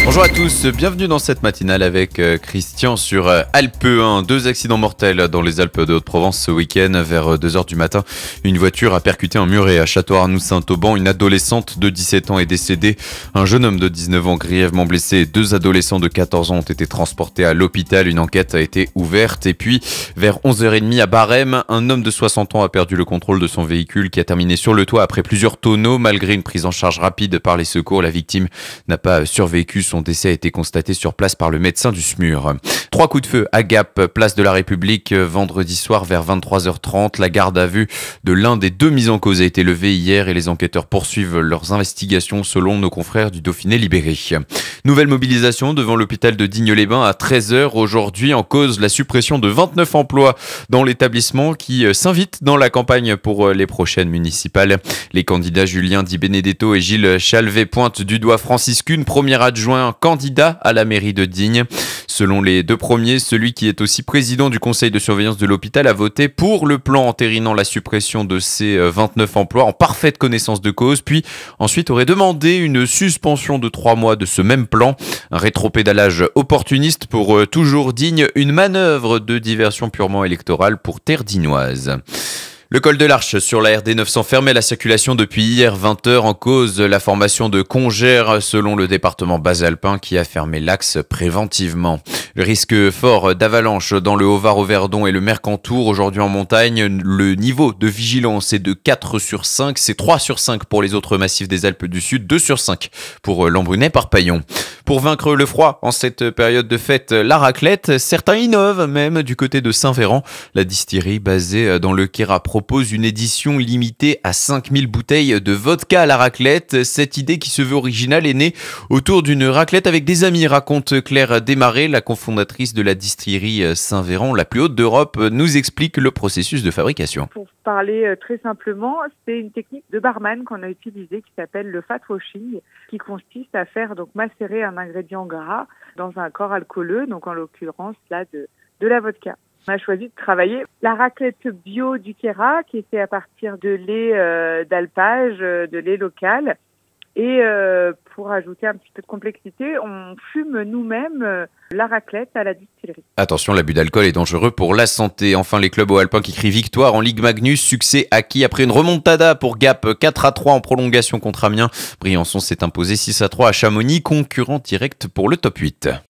Bonjour à tous, bienvenue dans cette matinale avec Christian sur Alpe 1. 2 accidents mortels dans les Alpes de Haute-Provence ce week-end. Vers 2h du matin, une voiture a percuté un muret à Château-Arnoux-Saint-Auban. Une adolescente de 17 ans est décédée. Un jeune homme de 19 ans grièvement blessé. 2 adolescents de 14 ans ont été transportés à l'hôpital. Une enquête a été ouverte. Et puis, vers 11h30 à Barème, un homme de 60 ans a perdu le contrôle de son véhicule qui a terminé sur le toit après plusieurs tonneaux. Malgré une prise en charge rapide par les secours, la victime n'a pas survécu. Son décès a été constaté sur place par le médecin du SMUR. 3 coups de feu à Gap, place de la République, vendredi soir vers 23h30. La garde à vue de l'un des 2 mis en cause a été levée hier et les enquêteurs poursuivent leurs investigations selon nos confrères du Dauphiné libéré. Nouvelle mobilisation devant l'hôpital de Digne-les-Bains à 13h aujourd'hui, en cause la suppression de 29 emplois dans l'établissement qui s'invite dans la campagne pour les prochaines municipales. Les candidats Julien Di Benedetto et Gilles Chalvet pointent du doigt Francis Kuhn, premier adjoint candidat à la mairie de Digne. Selon les 2 premiers, celui qui est aussi président du conseil de surveillance de l'hôpital a voté pour le plan entérinant la suppression de ces 29 emplois en parfaite connaissance de cause, puis ensuite aurait demandé une suspension de 3 mois de ce même plan. Un rétropédalage opportuniste pour toujours Digne, une manœuvre de diversion purement électorale pour terre dignoise. Le col de l'Arche sur la RD 900 fermait la circulation depuis hier 20h en cause la formation de congères selon le département bas-alpin qui a fermé l'axe préventivement. Le risque fort d'avalanche dans le Haut-Var, Auvergne et le Mercantour aujourd'hui en montagne. Le niveau de vigilance est de 4 sur 5, c'est 3 sur 5 pour les autres massifs des Alpes du Sud, 2 sur 5 pour Lambrunet-Parpaillon. Pour vaincre le froid en cette période de fête, la raclette, certains innovent même du côté de Saint-Véran. La distillerie basée dans le Queyras propose une édition limitée à 5000 bouteilles de vodka à la raclette. Cette idée qui se veut originale est née autour d'une raclette avec des amis, raconte Claire Desmarais, la cofondatrice de la distillerie Saint-Véran, la plus haute d'Europe, nous explique le processus de fabrication. Pour parler très simplement, c'est une technique de barman qu'on a utilisée qui s'appelle le fat washing, qui consiste à faire donc macérer un ingrédient gras dans un corps alcooleux, donc en l'occurrence là de la vodka. On a choisi de travailler la raclette bio du Queyras qui est fait à partir de lait d'alpage, de lait local. Et pour ajouter un petit peu de complexité, on fume nous-mêmes la raclette à la distillerie. Attention, l'abus d'alcool est dangereux pour la santé. Enfin, les clubs haut-alpins qui crient victoire en Ligue Magnus, succès acquis après une remontada pour Gap 4-3 en prolongation contre Amiens. Briançon s'est imposé 6-3 à Chamonix, concurrent direct pour le top 8.